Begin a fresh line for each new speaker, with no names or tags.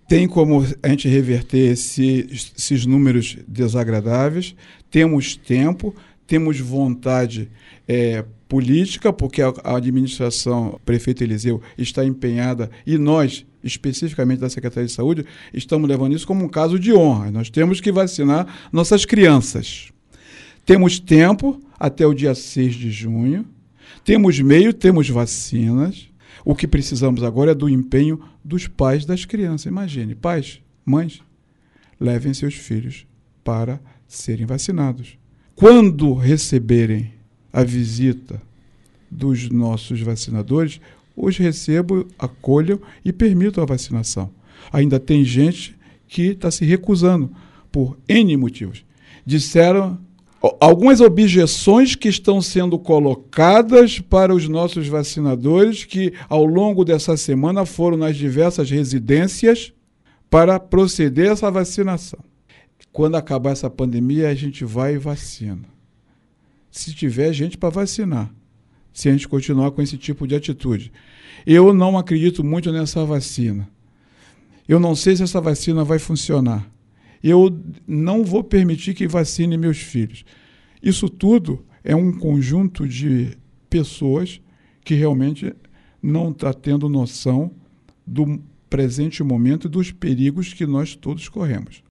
Tem como a gente reverter esses números desagradáveis, temos tempo, temos vontade política, porque a administração, o prefeito Eliseu, está empenhada, e nós, especificamente da Secretaria de Saúde, estamos levando isso como um caso de honra. Nós temos que vacinar nossas crianças. Temos tempo até o dia 6 de junho, temos meio, temos vacinas. O que precisamos agora é do empenho dos pais das crianças. Imagine, pais, mães, levem seus filhos para serem vacinados. Quando receberem a visita dos nossos vacinadores, os recebam, acolham e permitam a vacinação. Ainda tem gente que está se recusando por N motivos. Disseram algumas objeções que estão sendo colocadas para os nossos vacinadores, que ao longo dessa semana foram nas diversas residências para proceder a essa vacinação. Quando acabar essa pandemia, a gente vai e vacina. Se tiver gente para vacinar, se a gente continuar com esse tipo de atitude. Eu não acredito muito nessa vacina. Eu não sei se essa vacina vai funcionar. Eu não vou permitir que vacine meus filhos. Isso tudo é um conjunto de pessoas que realmente não está tendo noção do presente momento e dos perigos que nós todos corremos.